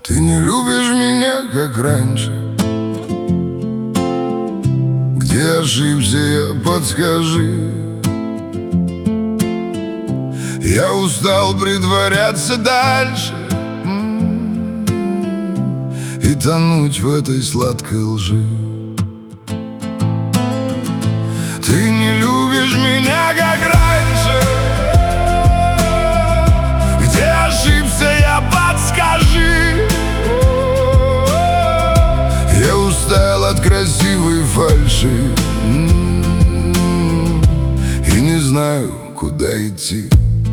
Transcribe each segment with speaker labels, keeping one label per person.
Speaker 1: Ты не любишь меня, как раньше. Где ошибся я, подскажи. Я устал притворяться дальше и тонуть в этой сладкой лжи. Ты не любишь меня, как раньше. Где ошибся я, подскажи. Я устал от красивой фальши и не знаю, куда идти.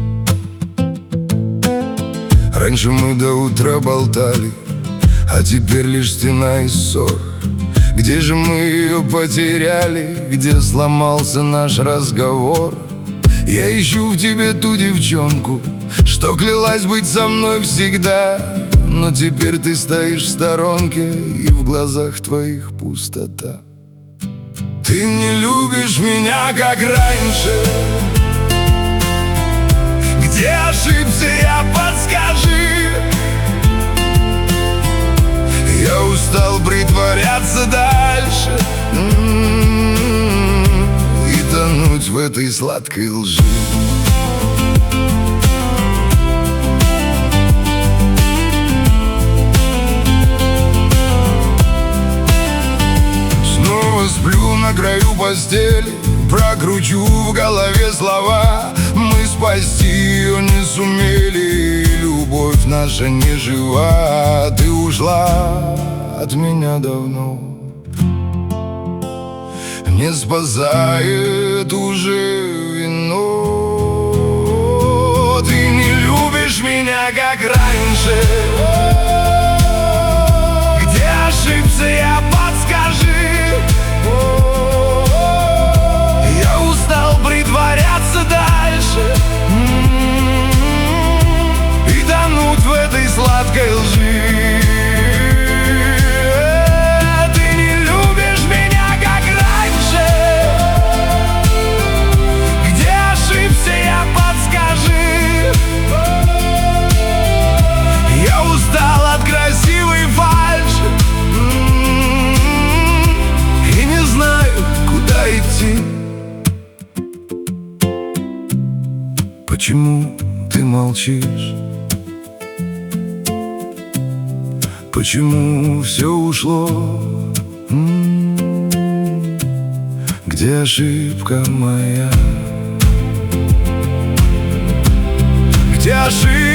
Speaker 1: Раньше мы до утра болтали, а теперь лишь стена и ссор. Где же мы ее потеряли? Где сломался наш разговор? Я ищу в тебе ту девчонку, что клялась быть со мной всегда. Но теперь ты стоишь в сторонке, и в глазах твоих пустота. Ты не любишь меня, как раньше. Где ошибся я, подскажи. Я устал притворяться дальше и тонуть в этой сладкой лжи. Снова сплю на краю постели, прокручу в голове слова. Мы спасти ее не сумели, и любовь наша не жива. Ты ушла от меня давно, не спасает уже вино. Ты не любишь меня, как раньше. Где ошибся я, подскажи. Я устал притворяться дальше и тонуть в этой сладкой лжи. Ты не любишь меня, как раньше. Где ошибся я, подскажи. Я устал от красивой фальши и не знаю, куда идти. Почему ты молчишь? Почему все ушло? Где ошибка моя? Где ошибка?